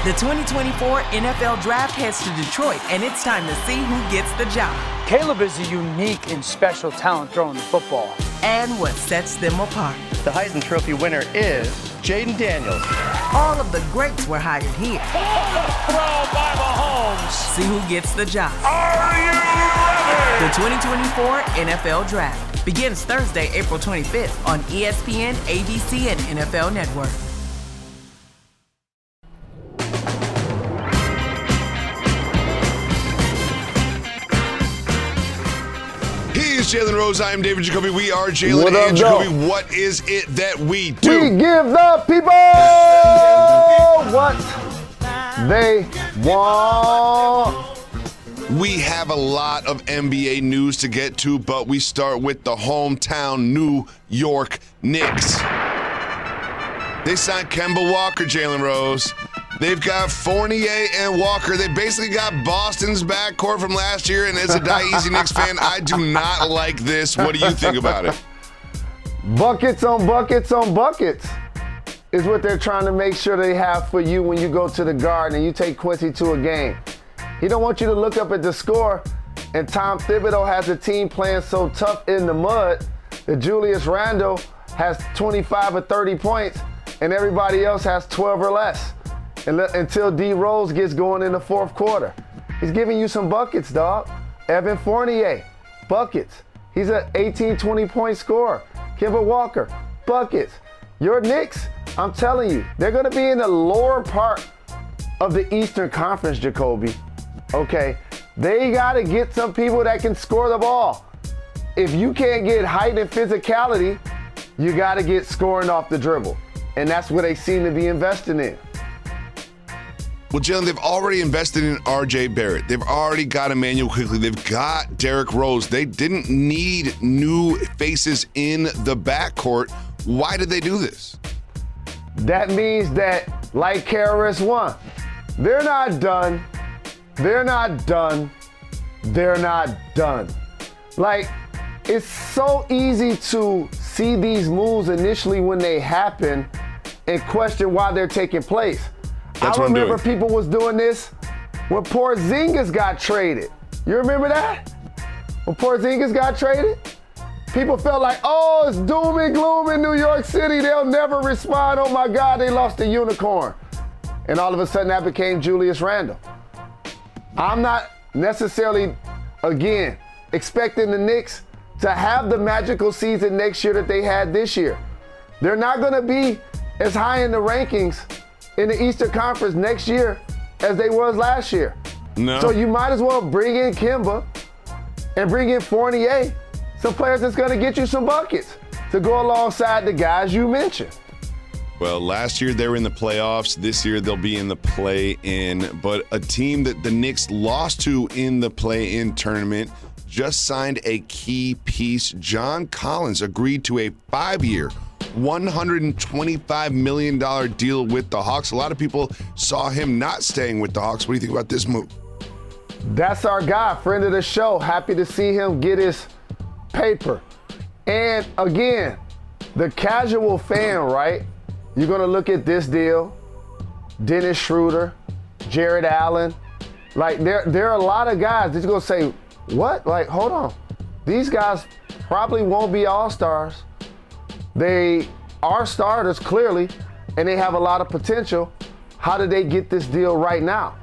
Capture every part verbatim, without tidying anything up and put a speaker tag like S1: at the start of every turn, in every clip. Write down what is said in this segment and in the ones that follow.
S1: The twenty twenty-four N F L Draft heads to Detroit, and it's time to see who gets the job.
S2: Caleb is a unique and special talent throwing the football.
S1: And what sets them apart.
S3: The Heisman Trophy winner is Jaden Daniels.
S1: All of the greats were hired here.
S4: Throw by Mahomes.
S1: See who gets the job.
S4: Are you ready?
S1: The twenty twenty-four N F L Draft begins Thursday, April twenty-fifth on E S P N, A B C, and N F L Network.
S5: He's Jalen Rose. I am David Jacoby. We are Jalen
S6: What up,
S5: and Jacoby.
S6: though?
S5: What is it that we do?
S6: We give the people what they want.
S5: We have a lot of N B A news to get to, but we start with the hometown New York Knicks. They signed Kemba Walker, Jalen Rose. They've got Fournier and Walker. They basically got Boston's backcourt from last year, and as a Die Easy Knicks fan, I do not like this. What do you think about it?
S6: Buckets on buckets on buckets is what they're trying to make sure they have for you when you go to the Garden and you take Quincy to a game. He don't want you to look up at the score, and Tom Thibodeau has a team playing so tough in the mud that Julius Randle has twenty-five or thirty points, and everybody else has twelve or less. And let, until D Rose gets going in the fourth quarter. He's giving you some buckets, dog. Evan Fournier, buckets. He's an eighteen, twenty point scorer. Kemba Walker, buckets. Your Knicks, I'm telling you, they're going to be in the lower part of the Eastern Conference, Jacoby. Okay? They got to get some people that can score the ball. If you can't get height and physicality, you got to get scoring off the dribble. And that's what they seem to be investing in.
S5: Well, Jalen, they've already invested in R J Barrett. They've already got Emmanuel Quickley. They've got Derrick Rose. They didn't need new faces in the backcourt. Why did they do this?
S6: That means that, like K R S One, they're not done. They're not done. They're not done. Like, it's so easy to see these moves initially when they happen and question why they're taking place.
S5: That's
S6: I
S5: what I'm
S6: remember
S5: doing.
S6: people was doing this when Porzingis got traded. You remember that? When Porzingis got traded? People felt like, oh, it's doom and gloom in New York City. They'll never respond. Oh, my God, they lost a unicorn. And all of a sudden, that became Julius Randle. I'm not necessarily, again, expecting the Knicks to have the magical season next year that they had this year. They're not going to be as high in the rankings in the Eastern Conference next year as they was last year.
S5: No.
S6: So you might as well bring in Kemba and bring in Fournier, some players that's going to get you some buckets to go alongside the guys you mentioned.
S5: Well, last year they were in the playoffs. This year they'll be in the play-in. But a team that the Knicks lost to in the play-in tournament just signed a key piece. John Collins agreed to a five-year, one hundred twenty-five million dollars deal with the Hawks. A lot of people saw him not staying with the Hawks. What do you think about this move?
S6: That's our guy, friend of the show. Happy to see him get his paper. And again, the casual fan, right? You're going to look at this deal, Dennis Schroeder, Jared Allen. Like, there, there are a lot of guys that you're going to say, what? Like, hold on. These guys probably won't be all-stars. They are starters, clearly, and they have a lot of potential. How did they get this deal right now?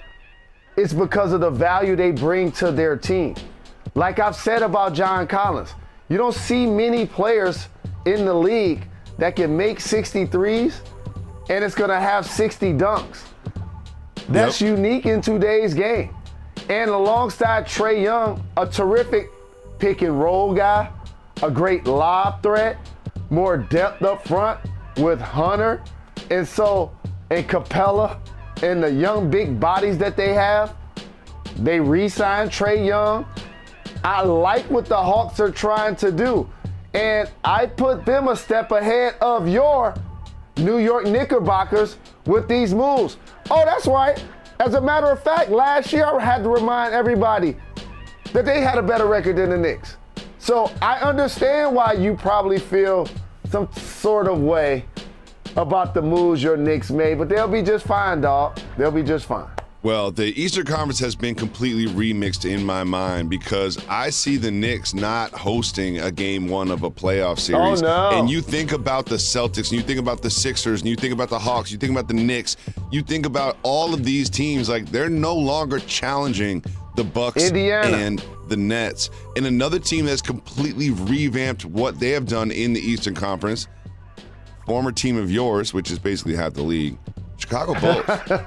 S6: It's because of the value they bring to their team. Like I've said about John Collins, you don't see many players in the league that can make sixty-threes and it's going to have sixty dunks. That's
S5: Yep.
S6: unique in today's game. And alongside Trae Young, a terrific pick and roll guy, a great lob threat, more depth up front with Hunter, and so, and Capella, and the young big bodies that they have. They re-signed Trae Young. I like what the Hawks are trying to do. And I put them a step ahead of your New York Knickerbockers with these moves. Oh, that's right. As a matter of fact, last year I had to remind everybody that they had a better record than the Knicks. So I understand why you probably feel some sort of way about the moves your Knicks made, but they'll be just fine, dog. They'll be just fine.
S5: Well, the Eastern Conference has been completely remixed in my mind because I see the Knicks not hosting a game one of a playoff series.
S6: Oh, no.
S5: And you think about the Celtics, and you think about the Sixers, and you think about the Hawks, you think about the Knicks, you think about all of these teams, like they're no longer challenging the Bucks
S6: Indiana.
S5: and the Nets. And another team that's completely revamped what they have done in the Eastern Conference, former team of yours, which is basically half the league, Chicago Bulls.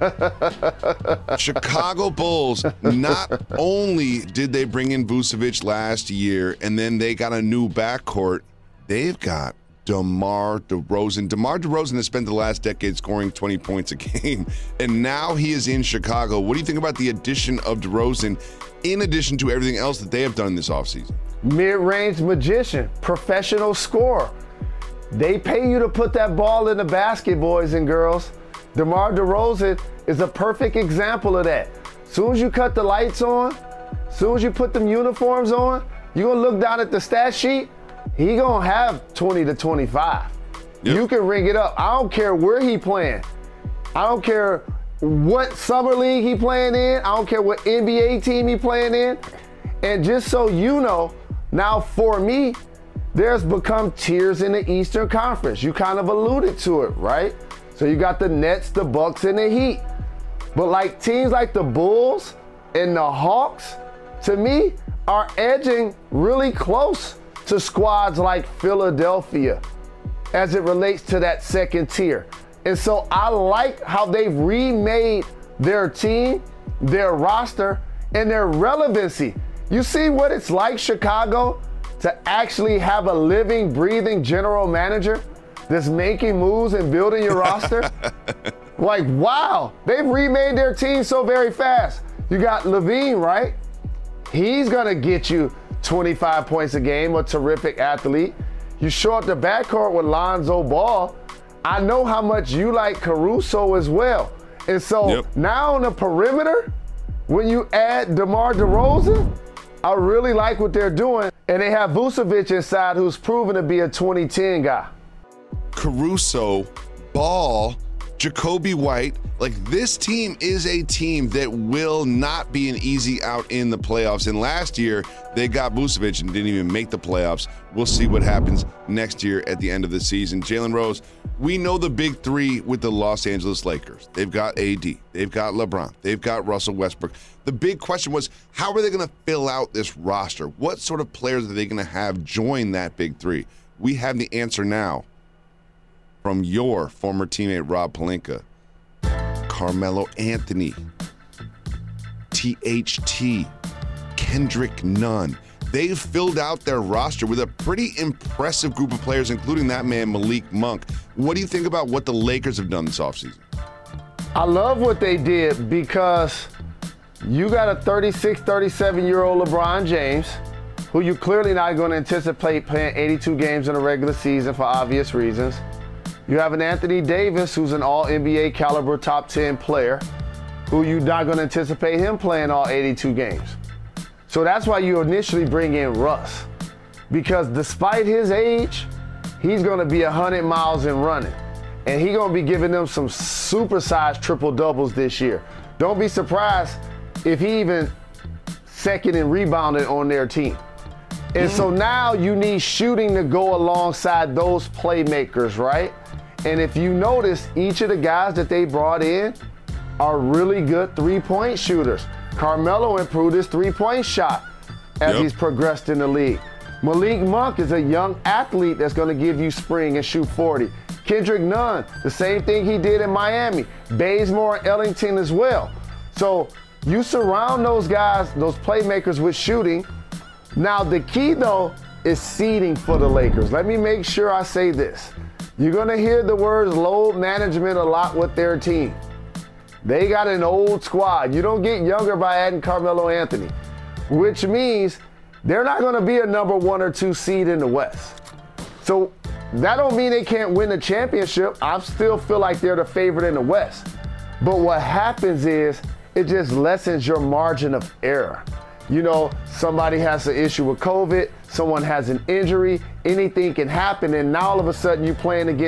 S5: Chicago Bulls, not only did they bring in Vucevic last year and then they got a new backcourt, they've got DeMar DeRozan. DeMar DeRozan has spent the last decade scoring twenty points a game, and now he is in Chicago. What do you think about the addition of DeRozan in addition to everything else that they have done this offseason?
S6: Mid-range magician, professional scorer. They pay you to put that ball in the basket, boys and girls. DeMar DeRozan is a perfect example of that. Soon as you cut the lights on, soon as you put them uniforms on, you're gonna look down at the stat sheet, he gonna have twenty to twenty-five. Yep. You can ring it up. I don't care where he playing. I don't care what summer league he playing in. I don't care what N B A team he playing in. And just so you know, now for me, there's become tiers in the Eastern Conference. You kind of alluded to it, right? So you got the Nets, the Bucks, and the Heat. But like teams like the Bulls and the Hawks, to me, are edging really close to squads like Philadelphia as it relates to that second tier. And so I like how they've remade their team, their roster, and their relevancy. You see what it's like, Chicago, to actually have a living, breathing general manager that's making moves and building your roster? Like, wow, they've remade their team so very fast. You got Levine, right? He's gonna get you twenty-five points a game, a terrific athlete. You show up the backcourt with Lonzo Ball. I know how much you like Caruso as well. And so yep. Now on the perimeter, when you add DeMar DeRozan, I really like what they're doing. And they have Vucevic inside, who's proven to be a twenty ten guy.
S5: Caruso, Ball, Jacoby White, like this team is a team that will not be an easy out in the playoffs. And last year, they got Vucevic and didn't even make the playoffs. We'll see what happens next year at the end of the season. Jalen Rose, we know the big three with the Los Angeles Lakers. They've got A D, they've got LeBron, they've got Russell Westbrook. The big question was, how are they going to fill out this roster? What sort of players are they going to have join that big three? We have the answer now from your former teammate, Rob Pelinka. Carmelo Anthony, T H T, Kendrick Nunn. They've filled out their roster with a pretty impressive group of players, including that man, Malik Monk. What do you think about what the Lakers have done this offseason?
S6: I love what they did because you got a thirty-six, thirty-seven-year-old LeBron James, who you clearly not going to anticipate playing eighty-two games in a regular season for obvious reasons. You have an Anthony Davis, who's an all N B A caliber top ten player, who you're not going to anticipate him playing all eighty-two games. So that's why you initially bring in Russ. Because despite his age, he's going to be one hundred miles and running. And he's going to be giving them some supersized triple doubles this year. Don't be surprised if he even second and rebounded on their team. And mm-hmm. so now you need shooting to go alongside those playmakers, right? And if you notice, each of the guys that they brought in are really good three-point shooters. Carmelo improved his three-point shot as yep. he's progressed in the league. Malik Monk is a young athlete that's going to give you spring and shoot forty. Kendrick Nunn, the same thing he did in Miami. Bazemore and Ellington as well. So you surround those guys, those playmakers with shooting. Now the key, though, is seeding for the Lakers. Let me make sure I say this. You're going to hear the words load management a lot with their team. They got an old squad. You don't get younger by adding Carmelo Anthony, which means they're not going to be a number one or two seed in the West. So that don't mean they can't win the championship. I still feel like they're the favorite in the West. But what happens is it just lessens your margin of error. You know, somebody has an issue with COVID, someone has an injury, anything can happen, and now all of a sudden you're playing against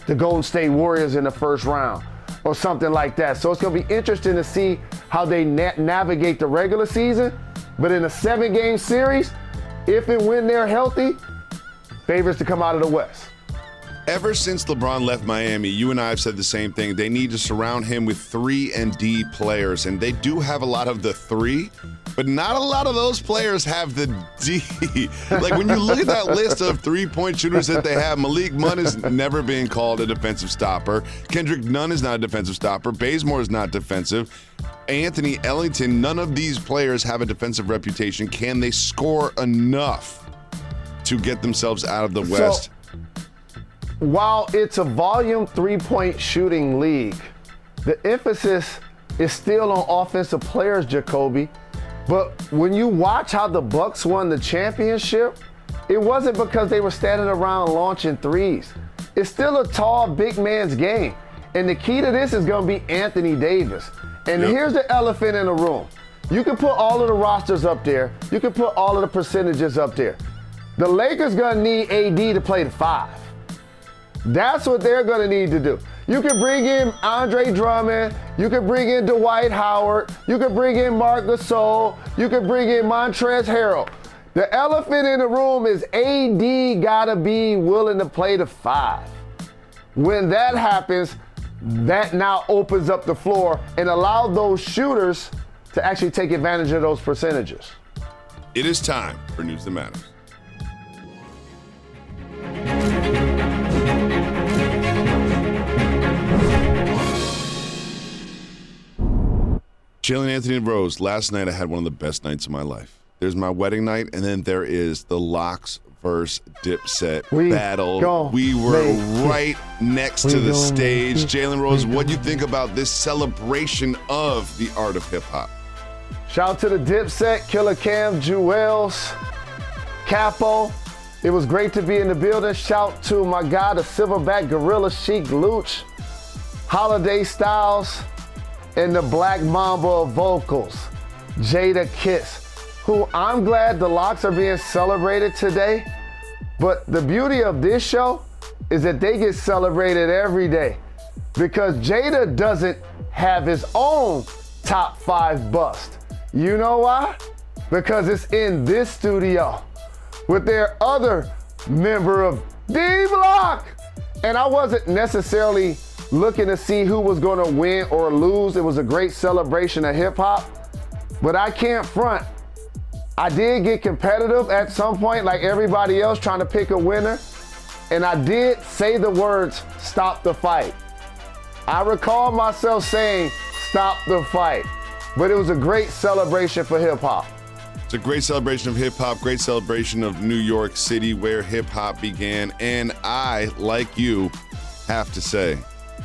S6: the Golden State Warriors in the first round or something like that. So it's going to be interesting to see how they na- navigate the regular season. But in a seven-game series, if and when they're healthy, favorites to come out of the West.
S5: Ever since LeBron left Miami, you and I have said the same thing. They need to surround him with three and D players, and they do have a lot of the three, but not a lot of those players have the D. Like when you look at that list of three-point shooters that they have, Malik Monk has never been called a defensive stopper. Kendrick Nunn is not a defensive stopper. Bazemore is not defensive. Anthony Ellington, none of these players have a defensive reputation. Can they score enough to get themselves out of the West?
S6: So, while it's a volume three-point shooting league, the emphasis is still on offensive players, Jacoby. But when you watch how the Bucks won the championship, it wasn't because they were standing around launching threes. It's still a tall, big man's game. And the key to this is going to be Anthony Davis. And yep. Here's the elephant in the room. You can put all of the rosters up there. You can put all of the percentages up there. The Lakers going to need A D to play the five. That's what they're going to need to do. You can bring in Andre Drummond. You can bring in Dwight Howard. You can bring in Marc Gasol. You can bring in Montrezl Harrell. The elephant in the room is A D got to be willing to play the five. When that happens, that now opens up the floor and allow those shooters to actually take advantage of those percentages.
S5: It is time for News That Matters. Jalen Anthony Rose, last night I had one of the best nights of my life. There's my wedding night, and then there is the Locks versus Dipset
S6: we
S5: battle. We were right next to the stage. Jalen Rose, what do you think about this celebration of the art of hip-hop?
S6: Shout out to the Dipset, Killer Cam, Jewels, Capo. It was great to be in the building. Shout to my guy, the Silverback Gorilla Chic Luch, Holiday Styles, and the Black Mamba of vocals, Jada Kiss, who I'm glad the Locks are being celebrated today. But the beauty of this show is that they get celebrated every day because Jada doesn't have his own top five bust. You know why? Because it's in this studio with their other member of D-Block. And I wasn't necessarily looking to see who was going to win or lose. It was a great celebration of hip hop, but I can't front. I did get competitive at some point, like everybody else, trying to pick a winner, and I did say the words, "Stop the fight." I recall myself saying, "Stop the fight," but it was a great celebration for hip hop.
S5: It's a great celebration of hip hop, great celebration of New York City, where hip hop began, and I, like you, have to say,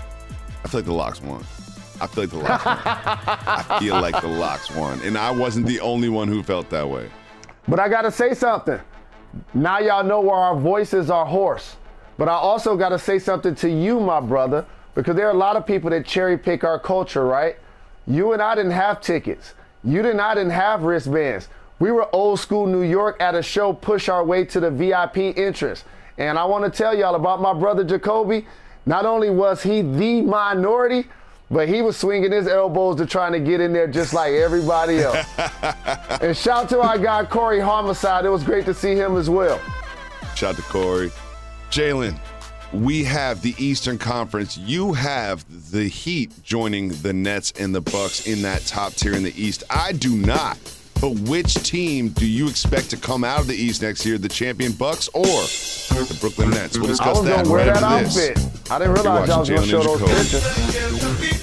S5: I feel like the Locks won. I feel like the Locks won. I feel like the Locks won. And I wasn't the only one who felt that way.
S6: But I got to say something. Now y'all know where our voices are hoarse. But I also got to say something to you, my brother, because there are a lot of people that cherry pick our culture, right? You and I didn't have tickets. You and I didn't have wristbands. We were old school New York at a show, push our way to the V I P entrance. And I want to tell y'all about my brother Jacoby. Not only was he the minority, but he was swinging his elbows to trying to get in there just like everybody else. And shout out to our guy, Corey Homicide. It was great to see him as well.
S5: Shout out to Corey. Jalen, we have the Eastern Conference. You have the Heat joining the Nets and the Bucks in that top tier in the East. I do not. But which team do you expect to come out of the East next year, the champion Bucks or the Brooklyn Nets? We'll discuss that
S6: right
S5: after
S6: that
S5: this.
S6: Outfit. I didn't realize y'all was going to show those pictures.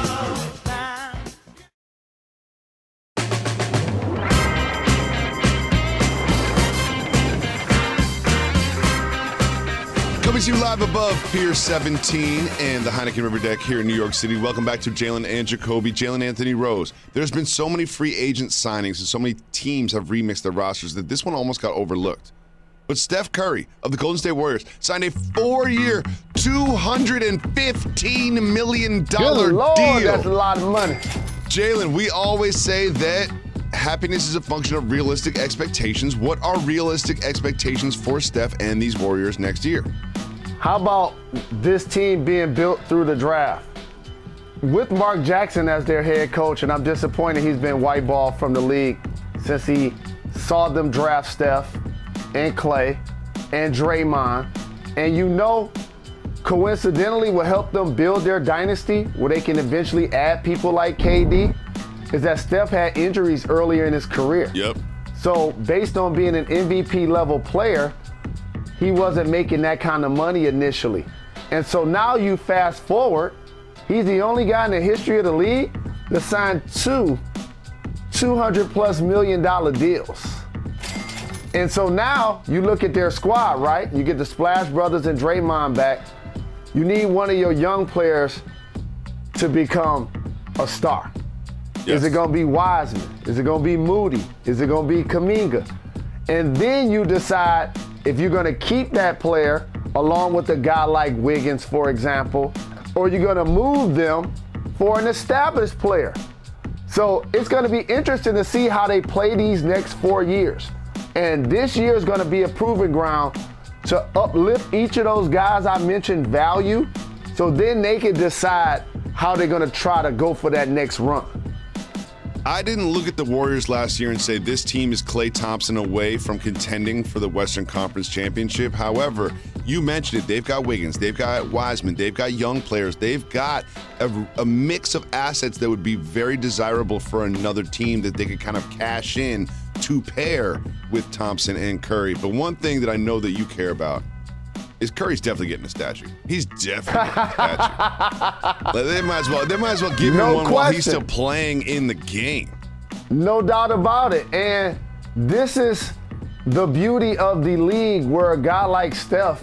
S5: Coming to you live above Pier seventeen and the Heineken River Deck here in New York City. Welcome back to Jalen and Jacoby. Jalen Anthony Rose. There's been so many free agent signings and so many teams have remixed their rosters that this one almost got overlooked. But Steph Curry of the Golden State Warriors signed a four-year, two hundred fifteen million dollars
S6: Good Lord,
S5: deal.
S6: That's a lot of money.
S5: Jalen, we always say that happiness is a function of realistic expectations. What are realistic expectations for Steph and these Warriors next year?
S6: How about this team being built through the draft? With Mark Jackson as their head coach, and I'm disappointed he's been whiteballed from the league since he saw them draft Steph and Clay and Draymond. And you know, coincidentally, what helped them build their dynasty, where they can eventually add people like K D, is that Steph had injuries earlier in his career.
S5: Yep.
S6: So based on being an M V P level player, he wasn't making that kind of money initially. And so now you fast forward, he's the only guy in the history of the league that signed two two hundred plus million dollar deals. And so now you look at their squad, right? You get the Splash Brothers and Draymond back. You need one of your young players to become a star. Yes. Is it gonna be Wiseman? Is it gonna be Moody? Is it gonna be Kuminga? And then you decide if you're gonna keep that player along with a guy like Wiggins, for example, or you're gonna move them for an established player. So it's gonna be interesting to see how they play these next four years. And this year is gonna be a proving ground to uplift each of those guys I mentioned value, so then they can decide how they're gonna try to go for that next run.
S5: I didn't look at the Warriors last year and say this team is Klay Thompson away from contending for the Western Conference Championship. However, you mentioned it. They've got Wiggins. They've got Wiseman. They've got young players. They've got a, a mix of assets that would be very desirable for another team that they could kind of cash in to pair with Thompson and Curry. But one thing that I know that you care about is Curry's definitely getting a statue. He's definitely getting a statue. Like, they might as well. They might as well give
S6: no
S5: him one
S6: question.
S5: while he's still playing in the game.
S6: No doubt about it. And this is the beauty of the league, where a guy like Steph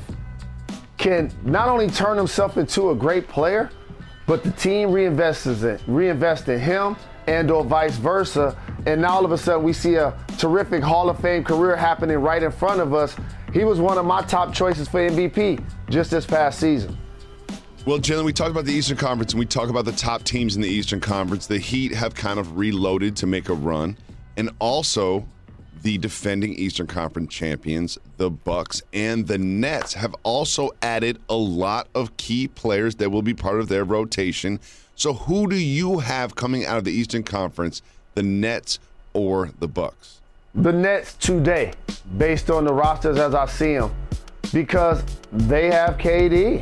S6: can not only turn himself into a great player, but the team reinvests in, reinvests in him, and or vice versa. And now all of a sudden we see a terrific Hall of Fame career happening right in front of us. He was one of my top choices for M V P just this past season.
S5: Well, Jalen, we talked about the Eastern Conference, and we talk about the top teams in the Eastern Conference. The Heat have kind of reloaded to make a run, and also the defending Eastern Conference champions, the Bucks, and the Nets have also added a lot of key players that will be part of their rotation. So who do you have coming out of the Eastern Conference, the Nets or the Bucks?
S6: The Nets today, based on the rosters as I see them, because they have K D,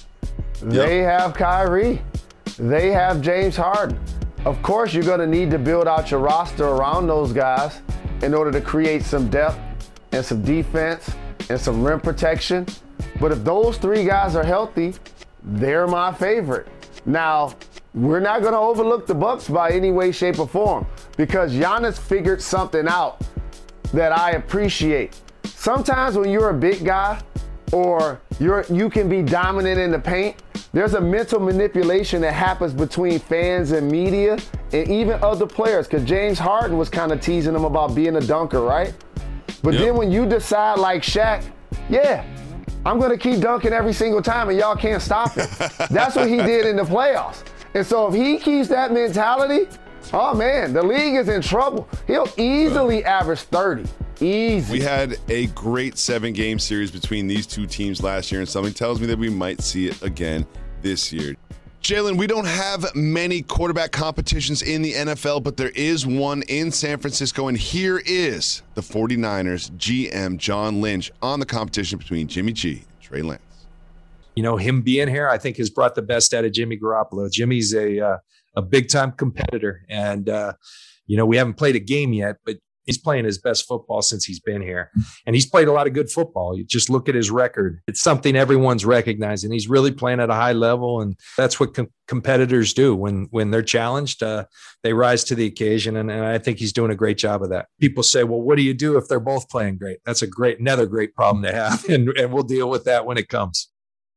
S6: they yep. have Kyrie, they have James Harden. Of course, you're going to need to build out your roster around those guys in order to create some depth and some defense and some rim protection. But if those three guys are healthy, they're my favorite. Now, we're not going to overlook the Bucks by any way, shape, or form, because Giannis figured something out that I appreciate. Sometimes when you're a big guy or you're you can be dominant in the paint, there's a mental manipulation that happens between fans and media and even other players, because James Harden was kind of teasing him about being a dunker, right? But yep. then when you decide like Shaq, yeah, I'm going to keep dunking every single time and y'all can't stop it. That's what he did in the playoffs. And so if he keeps that mentality, oh man, the league is in trouble. He'll easily average thirty. Easy.
S5: We had a great seven-game series between these two teams last year, and something tells me that we might see it again this year. Jalen, we don't have many quarterback competitions in the N F L, but there is one in San Francisco, and here is the 49ers G M John Lynch on the competition between Jimmy G and Trey Lance.
S7: You know, him being here, I think, has brought the best out of Jimmy Garoppolo. Jimmy's a uh, a big-time competitor, and, uh, you know, we haven't played a game yet, but he's playing his best football since he's been here. And he's played a lot of good football. You just look at his record. It's something everyone's recognizing. He's really playing at a high level, and that's what com- competitors do. When when they're challenged, uh, they rise to the occasion, and, and I think he's doing a great job of that. People say, well, what do you do if they're both playing great? That's a great, another great problem to have, and, and we'll deal with that when it comes.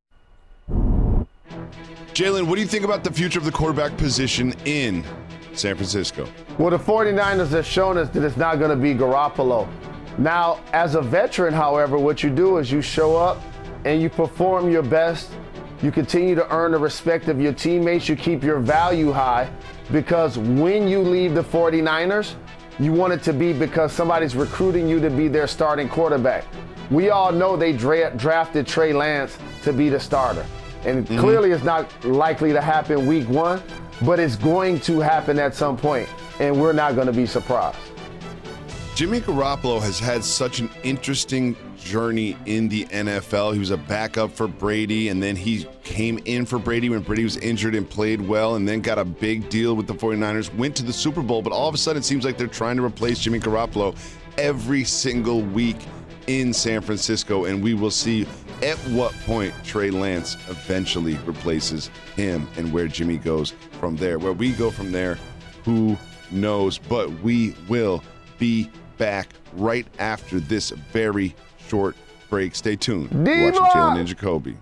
S5: Jalen, what do you think about the future of the quarterback position in San Francisco?
S6: Well, the 49ers have shown us that it's not going to be Garoppolo. Now, as a veteran, however, what you do is you show up and you perform your best. You continue to earn the respect of your teammates. You keep your value high, because when you leave the 49ers, you want it to be because somebody's recruiting you to be their starting quarterback. we all know they dra- drafted Trey Lance to be the starter. And mm-hmm. clearly it's not likely to happen week one, but it's going to happen at some point, and we're not going to be surprised.
S5: Jimmy Garoppolo has had such an interesting journey in the N F L. He was a backup for Brady, and then he came in for Brady when Brady was injured and played well, and then got a big deal with the 49ers, went to the Super Bowl, but all of a sudden it seems like they're trying to replace Jimmy Garoppolo every single week in San Francisco, and we will see at what point Trey Lance eventually replaces him and where Jimmy goes from there. Where we go from there, who knows? But we will be back right after this very short break. Stay tuned.
S6: Diva!
S5: Watching Jalen and Jacoby.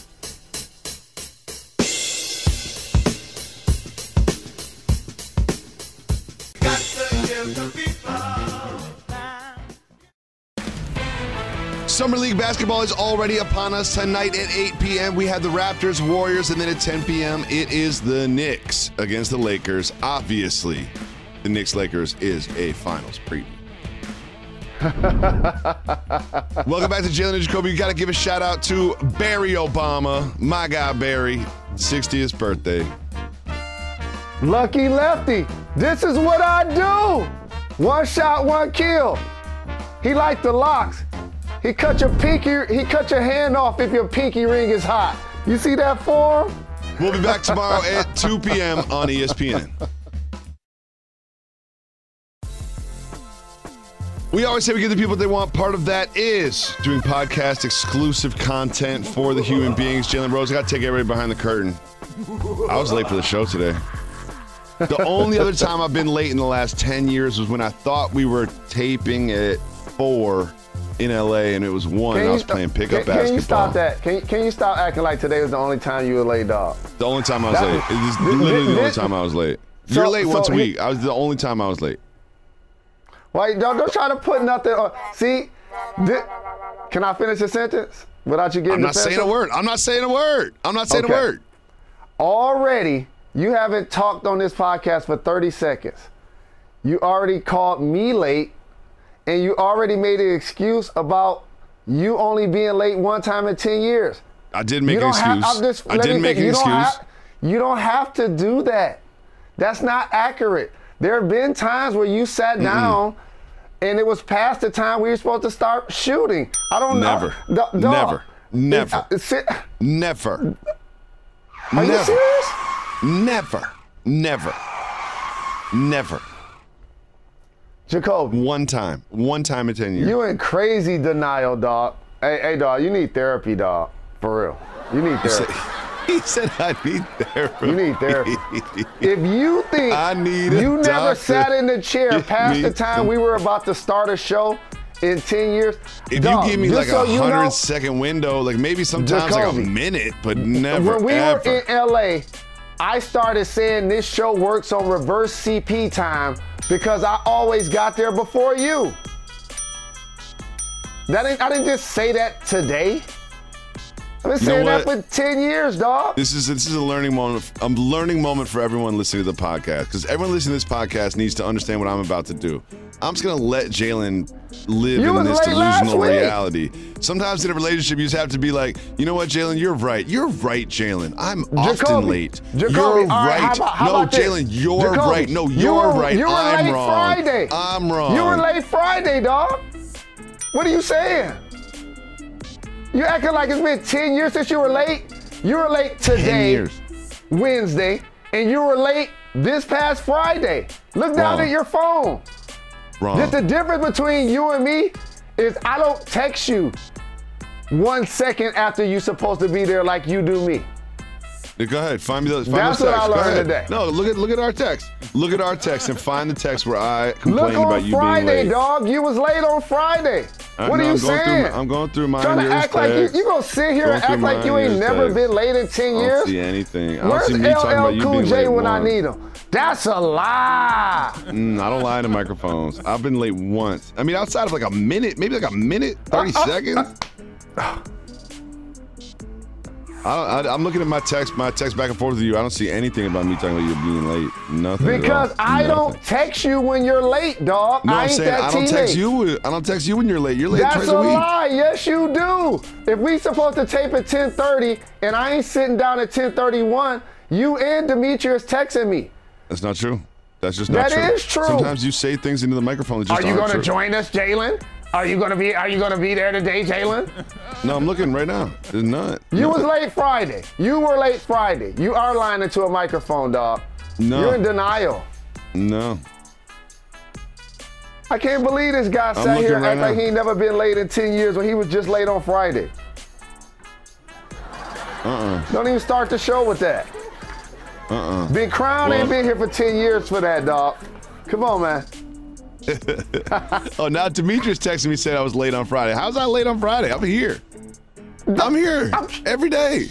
S5: Summer League basketball is already upon us. Tonight at eight p.m. we have the Raptors, Warriors, and then at ten p.m. it is the Knicks against the Lakers. Obviously, the Knicks-Lakers is a finals preview. Welcome back to Jalen and Jacoby. You got to give a shout out to Barry Obama, my guy Barry, sixtieth birthday.
S6: Lucky lefty. This is what I do. One shot, one kill. He liked the locks. He cut your pinky. He cut your hand off if your pinky ring is hot. You see that form?
S5: We'll be back tomorrow at two p.m. on E S P N. We always say we give the people what they want. Part of that is doing podcast exclusive content for the human beings. Jalen Rose, I got to take everybody behind the curtain. I was late for the show today. The only other time I've been late in the last ten years was when I thought we were taping at four in L A and it was one and I was st- playing pickup
S6: can,
S5: basketball.
S6: Can you stop that? Can you, can you stop acting like today was the only time you were late, dog?
S5: The only time I was
S6: that
S5: late.
S6: Was,
S5: it was literally this, the only time I was late.
S6: So,
S5: You're late
S6: so
S5: once a
S6: he,
S5: week. I was the only time I was late.
S6: Why don't, don't try to put nothing on. See, this, can I finish a sentence without you getting
S5: I'm not
S6: defensive?
S5: saying a word. I'm not saying a word. I'm not saying
S6: okay.
S5: a word.
S6: Already, you haven't talked on this podcast for thirty seconds. You already called me late, and you already made an excuse about you only being late one time in ten years.
S5: I did make an excuse.
S6: Have, just,
S5: I did make an
S6: you
S5: excuse.
S6: Don't have, you don't have to do that. That's not accurate. There have been times where you sat Mm-mm. down and it was past the time we were supposed to start shooting. I don't
S5: never.
S6: know.
S5: D- never. Never.
S6: It, sit,
S5: never.
S6: Are
S5: never.
S6: you serious?
S5: Never. Never. Never.
S6: Jacoby.
S5: One time. One time in ten years.
S6: You in crazy denial, dog. Hey, hey, dog, you need therapy, dog. For real. You need therapy.
S5: He said I need therapy.
S6: You need therapy. If you think
S5: I need
S6: you never
S5: doctor.
S6: sat in the chair past the time we were about to start a show in ten years.
S5: If
S6: dog,
S5: you give me like
S6: so
S5: a
S6: you
S5: hundred
S6: know,
S5: second window, like maybe sometimes
S6: Jacoby,
S5: like a minute, but never
S6: When we
S5: ever.
S6: were in L A, I started saying this show works on reverse C P time because I always got there before you. That ain't, I didn't just say that today. I've been saying that for ten years, dog.
S5: This is this is a learning moment. A learning moment for everyone listening to the podcast, because everyone listening to this podcast needs to understand what I'm about to do. I'm just gonna let Jalen live
S6: you
S5: in this delusional
S6: week.
S5: reality. Sometimes in a relationship, you just have to be like, you know what, Jalen, you're right. You're right, Jalen. I'm
S6: Jacoby,
S5: often late.
S6: Jacoby,
S5: you're
S6: right.
S5: right.
S6: How about, how
S5: no,
S6: about
S5: Jalen, you're
S6: Jacoby,
S5: right. No, you're
S6: you were,
S5: right.
S6: You were
S5: I'm
S6: late
S5: wrong.
S6: Friday.
S5: I'm wrong.
S6: You were late Friday, dog. What are you saying? You acting like it's been ten years since you were late? You were late today, Wednesday, and you were late this past Friday. Look down
S5: Wrong.
S6: at your phone.
S5: Wrong.
S6: Just the difference between you and me is I don't text you one second after you're supposed to be there like you do me.
S5: Go ahead, find me those. Find
S6: That's
S5: those
S6: what I
S5: texts.
S6: learned today.
S5: No, look at look at our text. Look at our text and find the text where I
S6: Look
S5: complain
S6: on
S5: about you
S6: Friday,
S5: being late.
S6: dog. You was late on Friday.
S5: I
S6: what
S5: know,
S6: are you
S5: I'm going
S6: saying?
S5: Through my, I'm going through mine.
S6: Trying to
S5: yours
S6: act like you,
S5: text.
S6: you gonna sit here
S5: Going
S6: and act
S5: through
S6: like you
S5: mine,
S6: ain't
S5: yours
S6: never
S5: text.
S6: been late in ten
S5: I
S6: years.
S5: don't see anything. I don't
S6: Where's
S5: see me talking
S6: L L
S5: about you
S6: Cool
S5: being
S6: J
S5: late
S6: when I
S5: once.
S6: need him? That's a lie.
S5: Mm, I don't lie to microphones. I've been late once. I mean, outside of like a minute, maybe like a minute, thirty
S6: Uh, uh,
S5: seconds.
S6: uh,
S5: I don't, I, I'm looking at my text, my text back and forth with you. I don't see anything about me talking about you being late. Nothing.
S6: Because
S5: at all.
S6: I
S5: Nothing.
S6: don't text you when you're late, dog.
S5: No,
S6: I
S5: I'm
S6: ain't
S5: saying
S6: that
S5: I don't
S6: teammate.
S5: text you. I don't text you when you're late. You're late
S6: That's
S5: twice
S6: a
S5: a week.
S6: lie. Yes, you do. If we supposed to tape at ten thirty and I ain't sitting down at ten thirty-one, you and Demetrius texting me.
S5: That's not true. That's just not
S6: That
S5: true.
S6: is true.
S5: Sometimes you say things into the microphone that just
S6: Are you
S5: aren't
S6: going to
S5: true.
S6: join us, Jalen? Are you gonna be? Are you gonna be there today, Jalen?
S5: No, I'm looking right now. There's not.
S6: You
S5: no.
S6: was late Friday. You were late Friday. You are lying into a microphone, dog.
S5: No.
S6: You're in denial.
S5: No.
S6: I can't believe this guy
S5: I'm
S6: sat here and
S5: looking right
S6: act like
S5: now.
S6: he ain't never been late in ten years when he was just late on Friday.
S5: Uh-uh.
S6: Don't even start the show with that.
S5: Uh-uh.
S6: Big Crown
S5: Well-
S6: ain't been here for ten years for that, dog. Come on, man.
S5: Oh, now Demetrius texted me saying I was late on Friday. How's I late on Friday? I'm here. I'm here every day.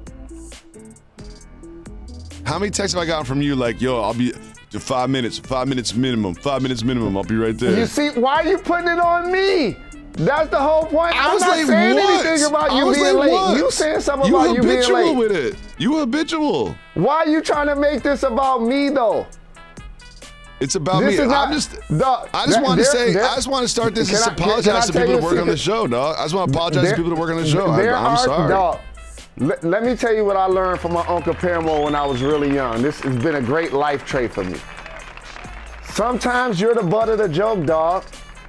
S5: How many texts have I gotten from you like, yo, I'll be to five minutes, five minutes minimum, five minutes minimum. I'll be right there.
S6: You see, why are you putting it on me? That's the whole point.
S5: I
S6: I'm
S5: was
S6: not
S5: late
S6: saying
S5: once.
S6: anything about
S5: I
S6: you
S5: was
S6: being
S5: late
S6: late.
S5: once.
S6: You saying something
S5: you
S6: about you being
S5: habitual
S6: late.
S5: with it. You habitual.
S6: Why are you trying to make this about me, though?
S5: It's about
S6: This
S5: me.
S6: is not-
S5: I'm just.
S6: Dog,
S5: I just
S6: there-
S5: want to
S6: there-
S5: say.
S6: there-
S5: I just want to start this
S6: Can
S5: and
S6: I- can-
S5: apologize
S6: can I
S5: to
S6: tell
S5: people
S6: you
S5: that
S6: a
S5: work on the
S6: secret?
S5: show, dog. I just want to apologize
S6: There-
S5: to people that work on the show.
S6: There
S5: I'm, I'm
S6: are,
S5: sorry.
S6: Dog, let, let me tell you what I learned from my Uncle Permo when I was really young. This has been a great life trait for me. Sometimes you're the butt of the joke, dog.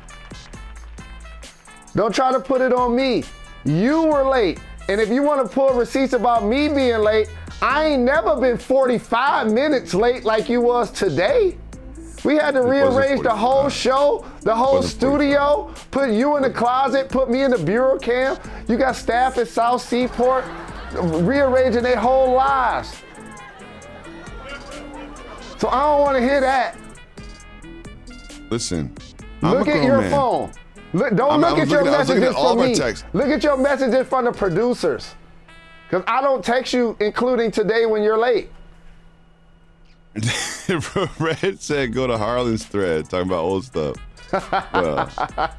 S6: Don't try to put it on me. You were late. And if you want to pull receipts about me being late, I ain't never been forty-five minutes late like you was today. We had to rearrange the whole show, the whole
S5: Wasn't
S6: studio, put you in the closet, put me in the bureau cam. You got staff at South Seaport rearranging their whole lives. So I don't want to hear that.
S5: Listen. I'm
S6: Look
S5: a
S6: at
S5: grown
S6: your
S5: man.
S6: phone. Look, don't
S5: I'm-
S6: look
S5: I
S6: at
S5: was
S6: your
S5: looking- I was looking
S6: messages
S5: at all
S6: from
S5: of our
S6: me.
S5: texts.
S6: Look at your messages from the producers. Because I don't text you, including today when you're late.
S5: Red said go to Harlan's thread talking about old stuff. Well,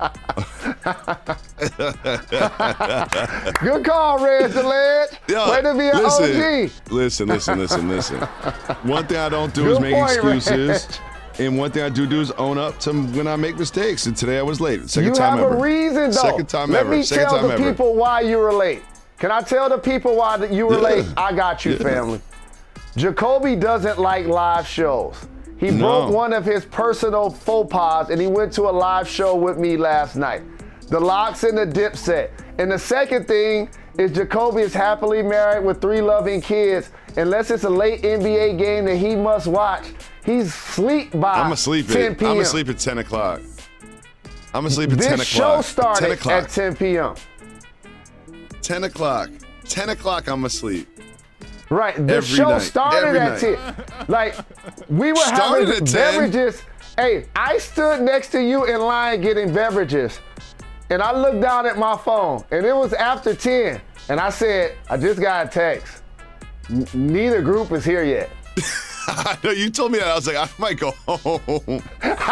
S6: Good call, Red the Ledge.
S5: yo,
S6: Way to be an
S5: listen,
S6: O G.
S5: listen, listen, listen, listen. One thing I don't do
S6: Good
S5: is make
S6: point,
S5: excuses.
S6: Reg.
S5: And one thing I do do is own up to when I make mistakes. And today I was late. Second
S6: You
S5: time
S6: have
S5: ever.
S6: a reason, though.
S5: Second time
S6: Let
S5: ever.
S6: me
S5: Second
S6: tell
S5: time
S6: the
S5: ever.
S6: people why you were late. Can I tell the people why that you were
S5: Yeah.
S6: late? I got you,
S5: Yeah.
S6: family. Jacoby doesn't like live shows. He
S5: No.
S6: broke one of his personal faux pas and he went to a live show with me last night. The Locks and the Dipset. And the second thing is Jacoby is happily married with three loving kids. Unless it's a late N B A game that he must watch, he's asleep by
S5: I'm asleep
S6: ten
S5: at
S6: p.m.
S5: I'm asleep at ten o'clock. I'm asleep at
S6: This
S5: ten
S6: show
S5: o'clock.
S6: started
S5: ten o'clock.
S6: at ten p.m.
S5: ten o'clock. ten o'clock I'm asleep.
S6: Right, the
S5: Every
S6: show
S5: night.
S6: started
S5: Every
S6: at
S5: night.
S6: ten. Like, we were
S5: Started
S6: having
S5: at ten?
S6: beverages. Hey, I stood next to you in line getting beverages, and I looked down at my phone, and it was after ten, and I said, I just got a text. N- neither group is here yet.
S5: I know you told me that. I was like, I might go home.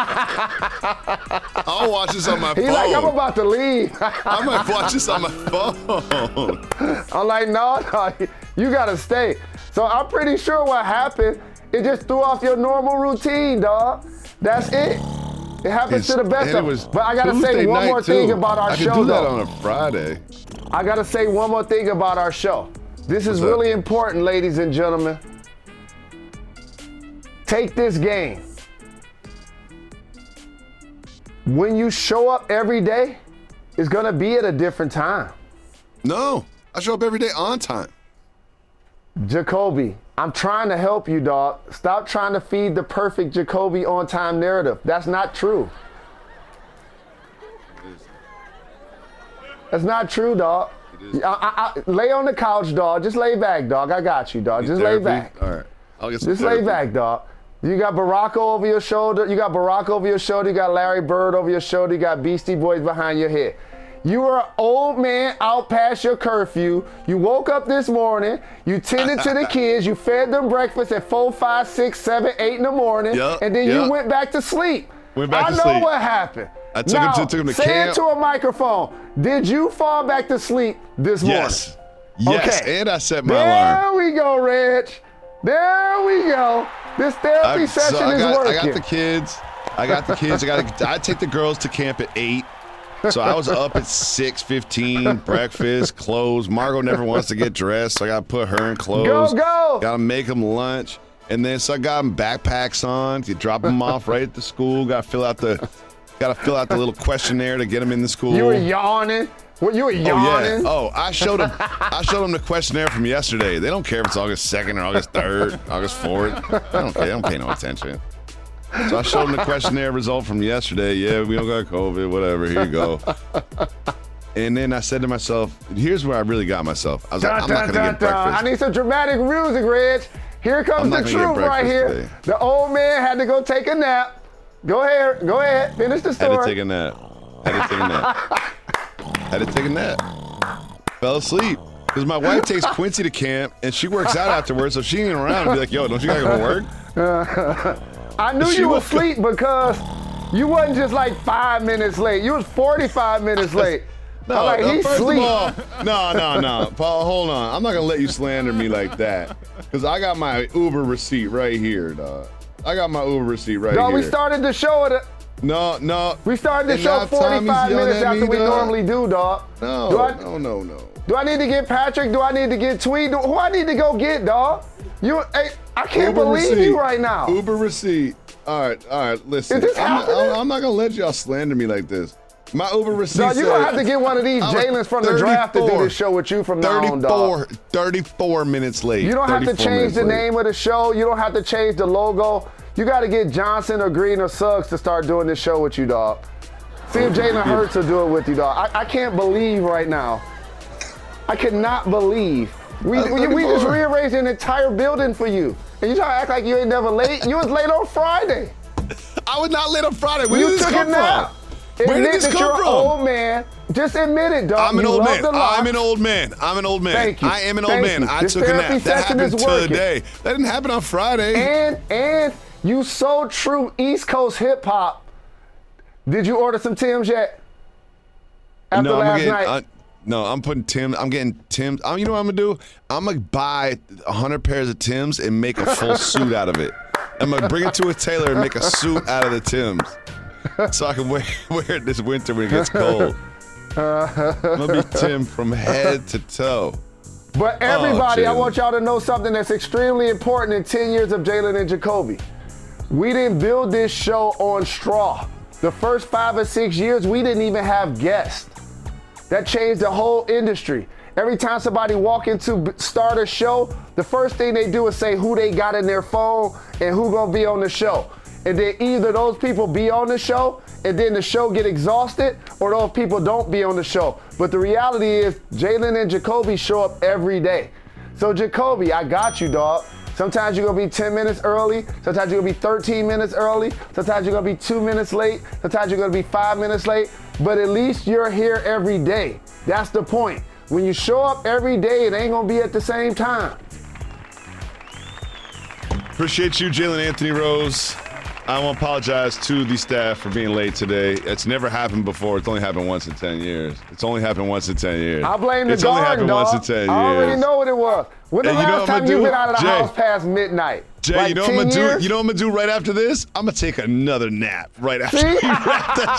S5: I'll watch this on my
S6: He's
S5: phone.
S6: like, I'm about to leave.
S5: I might watch this on my phone.
S6: I'm like, no, no, you gotta stay. So I'm pretty sure what happened, it just threw off your normal routine, dog. That's it. It happens to the best
S5: And
S6: of
S5: it was
S6: us. But I gotta
S5: Tuesday
S6: say one
S5: night,
S6: more thing
S5: too.
S6: about our
S5: I
S6: show,
S5: could do that
S6: though.
S5: on a Friday.
S6: I gotta say one more thing about our show. This is
S5: What's that?
S6: really important, ladies and gentlemen. Take this game. When you show up every day, it's gonna be at a different time.
S5: No, I show up every day on time.
S6: Jacoby, I'm trying to help you, dog. Stop trying to feed the perfect Jacoby on-time narrative. That's not true. That's not true, dog. I, I, I, lay on the couch, dog. Just lay back, dog. I got you, dog. Just
S5: Therapy?
S6: lay back.
S5: All right. I'll get some
S6: Just
S5: therapy.
S6: lay back, dog. You got Baracko over your shoulder. You got Barack over your shoulder. You got Larry Bird over your shoulder. You got Beastie Boys behind your head. You are an old man out past your curfew. You woke up this morning. You tended to the kids. You fed them breakfast at four, five, six, seven, eight in the morning.
S5: Yep,
S6: and then
S5: yep.
S6: you went back to sleep.
S5: Went back
S6: I
S5: to
S6: know
S5: sleep.
S6: what happened.
S5: I took
S6: now,
S5: him to- took him to
S6: say
S5: camp.
S6: it to a microphone. Did you fall back to sleep this morning?
S5: Yes. Yes,
S6: Okay.
S5: and I set my
S6: There
S5: alarm.
S6: we go, Reg. There we go. This therapy
S5: I,
S6: session
S5: so I
S6: is
S5: got,
S6: working.
S5: I got the kids. I got the kids. I got. I take the girls to camp at eight. So I was up at six fifteen, breakfast, clothes. Margot never wants to get dressed, so I got to put her in clothes.
S6: Go, go.
S5: Got to make them lunch. And then so I got them backpacks on. You drop them off right at the school. Got to fill out the got to fill out the little questionnaire to get them in the school.
S6: You were yawning. What, you were yawning?
S5: Oh, yeah. Oh, I showed them I showed them the questionnaire from yesterday. They don't care if it's August second or August third, August fourth. I don't care. They don't pay no attention. So I showed them the questionnaire result from yesterday. Yeah, we don't got COVID, whatever. Here you go. And then I said to myself, here's where I really got myself. I was like, I'm not going to get breakfast.
S6: I need some dramatic music, Reg. Here comes
S5: I'm
S6: the
S5: not gonna get
S6: truth right
S5: breakfast
S6: here.
S5: today.
S6: The old man had to go take a nap. Go ahead. Go ahead. Finish the story.
S5: Had to take a nap. Had to take a nap. Had to take a nap. Fell asleep. Because my wife takes Quincy to camp, and she works out afterwards, so she ain't around and be like, yo, don't you got to go to work?
S6: I knew
S5: She
S6: you were
S5: woke up-
S6: asleep because you wasn't just like five minutes late. You was forty-five minutes late.
S5: No,
S6: I'm like,
S5: no,
S6: he's
S5: first
S6: asleep.
S5: of all, no, no, no. Paul, hold on. I'm not going to let you slander me like that. Because I got my Uber receipt right here, dog. I got my Uber receipt right
S6: Dog,
S5: here.
S6: we started the show at a,
S5: No, no.
S6: we started the
S5: And
S6: show
S5: now Tommy's
S6: forty-five
S5: yelling
S6: minutes
S5: at
S6: after
S5: me,
S6: we
S5: dog.
S6: normally do, dog.
S5: No,
S6: Do I,
S5: no, no, no.
S6: do I need to get Patrick? Do I need to get Tweed? Do, who I need to go get, dog? You, hey, I can't
S5: Uber
S6: believe
S5: receipt.
S6: you right now.
S5: Uber receipt. All right, all right, listen.
S6: Is this
S5: I'm, not,
S6: happening?
S5: I'm, I'm not going to let y'all slander me like this. My Uber receipt
S6: Dog, you're
S5: said-
S6: gonna have to get one of these
S5: I was
S6: Jalen's from the draft to do
S5: thirty-four
S6: this show with you from now on,
S5: thirty-four,
S6: dog.
S5: thirty-four minutes late.
S6: You don't have to
S5: thirty-four
S6: change
S5: minutes
S6: the
S5: late.
S6: name of the show. You don't have to change the logo. You got to get Johnson or Green or Suggs to start doing this show with you, dog. See if Jalen Hurts will do it with you, dog. I, I can't believe right now. I cannot believe. We,
S5: That's
S6: we, we just
S5: thirty-four.
S6: rearranged an entire building for you. And you try to act like you ain't never late. You was late on Friday.
S5: I was not late on Friday. Where
S6: you
S5: did this
S6: took
S5: come
S6: a nap.
S5: from? Where did
S6: Admit
S5: this
S6: that
S5: come
S6: you're
S5: from?
S6: an old man. Just admit it, dog.
S5: I'm an
S6: You
S5: old
S6: love
S5: man.
S6: the locks.
S5: I'm an old man. I'm an old man.
S6: Thank you.
S5: I am an old
S6: Thank
S5: man.
S6: you.
S5: I
S6: This
S5: took a
S6: therapy
S5: nap. That
S6: session
S5: happened
S6: is working.
S5: today. That didn't happen on Friday.
S6: And and you so true East Coast hip hop. Did you order some Tim's yet? After
S5: no, I'm
S6: last
S5: getting,
S6: night.
S5: uh, no, I'm putting Tim. I'm getting Tim's. I'm, you know what I'm gonna do? I'm gonna buy a hundred pairs of Tim's and make a full suit out of it. I'm gonna bring it to a tailor and make a suit out of the Tim's, so I can wear, wear it this winter when it gets cold. I'm gonna be Tim from head to toe.
S6: But everybody, I
S5: Jalen.
S6: want y'all to know something that's extremely important in ten years of Jalen and Jacoby. We didn't build this show on straw. The first five or six years, we didn't even have guests. That changed the whole industry. Every time somebody walk into b- start a show, the first thing they do is say who they got in their phone and who gonna be on the show. And then either those people be on the show and then the show get exhausted, or those people don't be on the show. But the reality is Jalen and Jacoby show up every day. So Jacoby, I got you, dog. Sometimes you're gonna be ten minutes early, sometimes you're gonna be thirteen minutes early, sometimes you're gonna be two minutes late, sometimes you're gonna be five minutes late, but at least you're here every day. That's the point. When you show up every day, it ain't gonna be at the same time.
S5: Appreciate you, Jalen Anthony Rose. I want to apologize to the staff for being late today. It's never happened before. It's only happened once in ten years. It's only happened once in ten years.
S6: I blame the
S5: It's only
S6: guard,
S5: happened
S6: dog.
S5: once in ten years.
S6: I already know what it was. When the
S5: Hey, you know
S6: last
S5: what I'ma
S6: time you
S5: do?
S6: been out of the
S5: Jay.
S6: house past midnight?
S5: Jay,
S6: like
S5: you know what I'm
S6: ten
S5: gonna do?
S6: years?
S5: You know what I'm gonna do right after this? I'm gonna take another nap right after
S6: See?
S5: we wrap the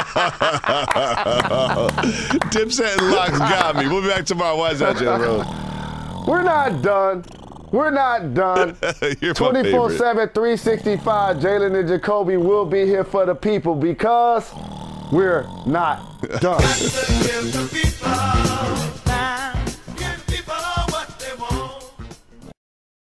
S5: show. Dipset and Locks got me. We'll be back tomorrow. Why is that, Jalen Rose?
S6: We're not done. We're not done.
S5: You're my
S6: twenty-four
S5: favorite.
S6: seven, three sixty-five, Jalen and Jacoby will be here for the people because we're not done.